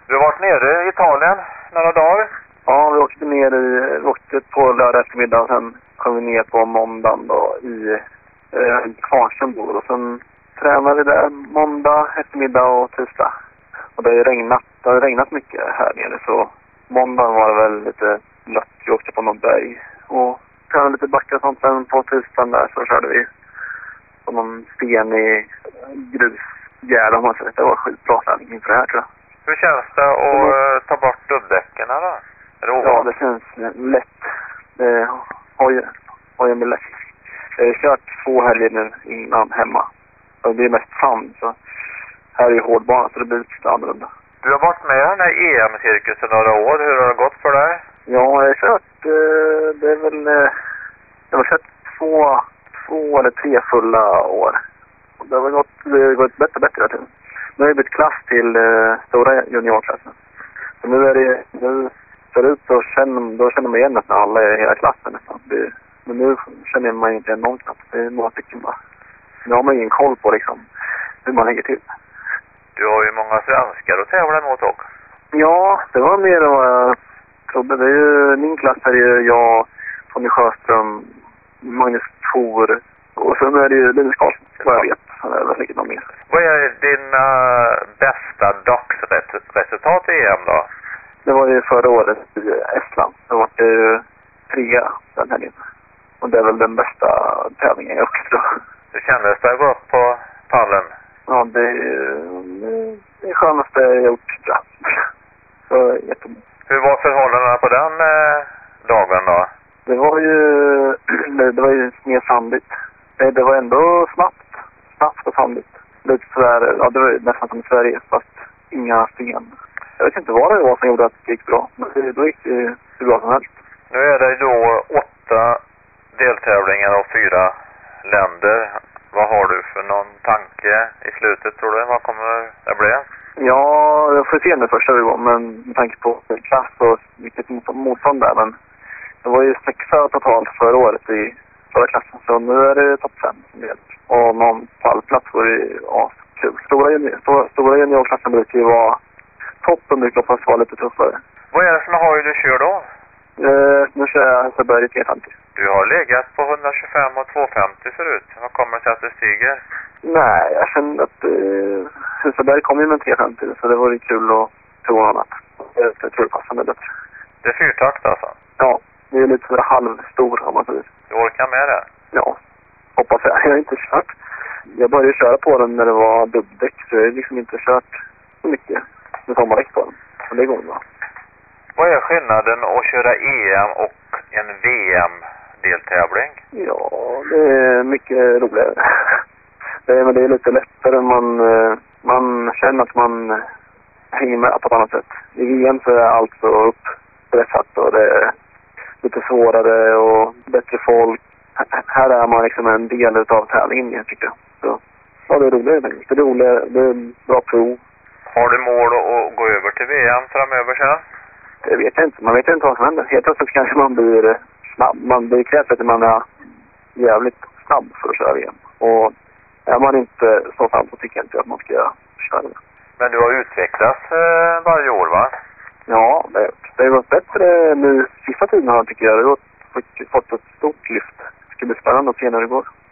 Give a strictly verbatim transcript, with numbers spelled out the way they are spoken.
Du har varit nere i Italien några dagar? Ja, vi åkte ner i, vi åkte på lördag eftermiddag och sen kom vi ner på måndagen då i eh, Kvarnström bor. Och sen tränade vi där måndag eftermiddag och tisdag. Och det har ju regnat, det har regnat mycket här nere, så måndagen var det väl lite lött. Vi åkte på någon berg och tränade lite backar och sånt. Sen på tisdagen där så körde vi på någon stenig grusgärd om man säger. Det var skitbra träning inför det här, tror jag. Hur känns det att mm. ta bort dubbdäcken då? Är det ja, det känns lätt. Det har ju, har ju med lätt. Jag har kört två helger nu innan hemma. Och det är mest sand, så här är ju hårdbana, så det blir lite annorlunda. Du har varit med i den här E M-cirkusen några år. Hur har det gått för dig? Ja, jag har kört, det är väl, jag har kört två, två eller tre fulla år. Det har gått, det har gått bättre och bättre hela tiden. Nu har jag bytt klass till uh, stora juniorklassen. Så nu är det, nu förut så känner, då känner man igen att alla är i hela klassen nästan. Det, men nu känner man inte igen någon knappt. Det är några stycken bara. Nu har man ingen koll på liksom hur man lägger till. Du har ju många svenskar att tävla mot också. Ja, det var mer än vad jag trodde. Det är ju, min klass är ju jag, Tony Sjöström, Magnus Thor och sen är det ju Linus Karlsson, vad jag vet. Han är väl säkert någon mer. Vad är dina bästa dagsresultat i E M då? Det var ju förra året i Estland. Det var ju trea den helgen. Och det är väl den bästa tävlingen jag också tror. Hur kändes det att gå upp på pallen? Ja, det är det skönaste jag gjort, tror jag. Så jättebra. Hur var förhållandena på den eh, dagen då? Det var ju, det var ju mer sandigt. Det, det var ändå snabbt. Snabbt och sandigt. Lite sådär, ja det var nästan som i Sverige, fast inga sten. Jag vet inte vad det var som gjorde att det gick bra. Men det, då gick det hur bra som helst. Nu är det då åtta deltävlingar och fyra länder. Vad har du för någon tanke i slutet, tror du? Vad kommer det bli? Ja, jag får se nu första gången, men med tanke på klass och vilket motstånd där. Men det var ju sexa totalt förra året i förra klassen, så nu är det topp fem som gäller. Och någon pallplats vore ju ja, kul. Stora, junior, stora, stora juniorklassen brukar ju vara toppen, brukar fast vara lite tuffare. Vad är det för hoj du kör då? Eh, nu kör jag Hässelberg tre femtio. Du har legat på hundratjugofem och tvåhundrafemtio förut. Vad kommer det sig att det stiger? Nej, jag kände att eh, Hässelberg kom ju med tre femtio, så det var ju kul att prova något annat. Jag, jag tror det passar mig bättre. Det är fyrtakt alltså? Ja, det är lite sådär halvstor om man säger. Du orkar med det? Ja, hoppas jag. Jag har inte kört. Jag började köra på den när det var dubbdäck, så jag har liksom inte kört så mycket med sommardäck på den. Men det går bra. Vad är skillnaden att köra E M och en V M-deltävling? Ja, det är mycket roligare. Det är, men det är lite lättare. Man, man känner att man hänger med på ett annat sätt. I V M så är allt så upppressat och det är lite svårare och bättre folk. Här är man liksom en del av tävlingen, tycker jag. Så, ja, det är roligare. Det är roligare, det är bra prov. Har du mål att gå över till V M framöver sen? Det vet jag inte. Man vet inte vad som händer. Helt plötsligt kanske man blir snabb. Man blir krävt att man är jävligt snabb för att köra V M. Och är man inte så snabb så tycker jag inte att man ska köra det. Men du har utvecklats eh, varje år, va? Ja, det, det har gått bättre nu sista tiden här, tycker jag. Det har fått ett stort lyft. Det ska bli spännande att se när det går.